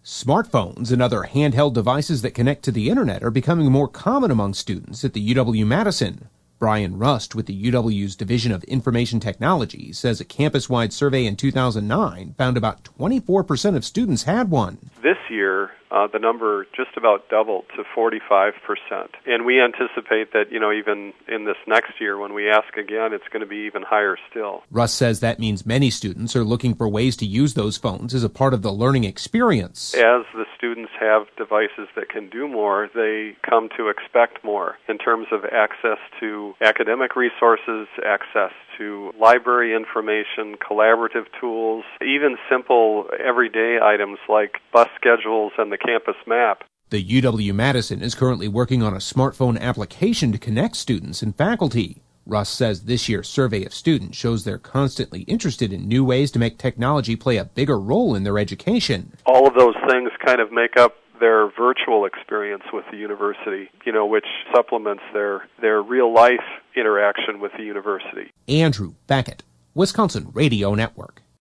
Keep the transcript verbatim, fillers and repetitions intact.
Smartphones and other handheld devices that connect to the internet are becoming more common among students at the U W-Madison. Brian Rust with the U W's Division of Information Technology says a campus-wide survey in two thousand nine found about twenty-four percent of students had one. This year, uh, the number just about doubled to forty-five percent. And we anticipate that, you know, even in this next year, when we ask again, it's going to be even higher still. Rust says that means many students are looking for ways to use those phones as a part of the learning experience. As the students have devices that can do more, they come to expect more in terms of access to academic resources, access to library information, collaborative tools, even simple everyday items like bus schedules and the campus map. The U W-Madison is currently working on a smartphone application to connect students and faculty. Russ says this year's survey of students shows they're constantly interested in new ways to make technology play a bigger role in their education. All of those things kind of make up their virtual experience with the university, you know, which supplements their, their real-life interaction with the university. Andrew Beckett, Wisconsin Radio Network.